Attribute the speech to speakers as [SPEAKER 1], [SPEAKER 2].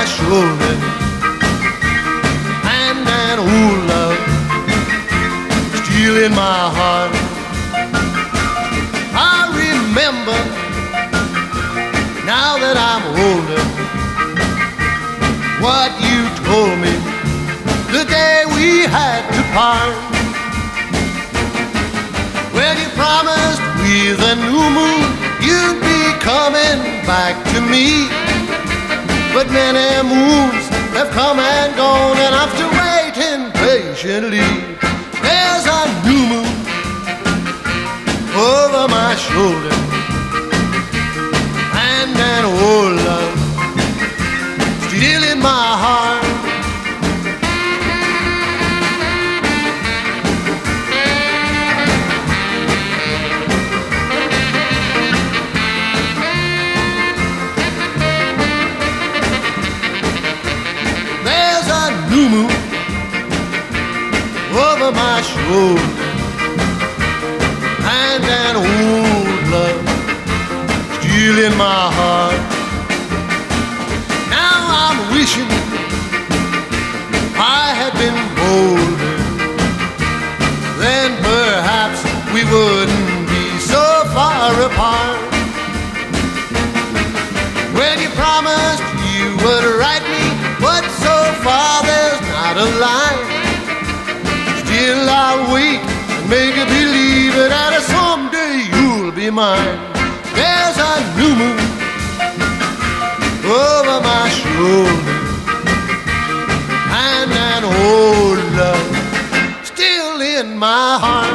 [SPEAKER 1] my shoulder, and an old love still in my heart. I remember now that I'm older what you told me the day we had to part. Well, you promised with a new moon you'd be coming back to me. But many moons have come and gone, and I'm still waiting patiently. There's a new moon over my shoulder, and an old love still in my heart. New moon over my shoulder, and an old love still in my heart. Now I'm wishing I had been bolder, then perhaps we wouldn't be so far apart. When you promised you would write me, but so far there's not a line. Still I'll wait and make you believe it, that someday you'll be mine. There's a new moon over my shoulder, and an old love still in my heart.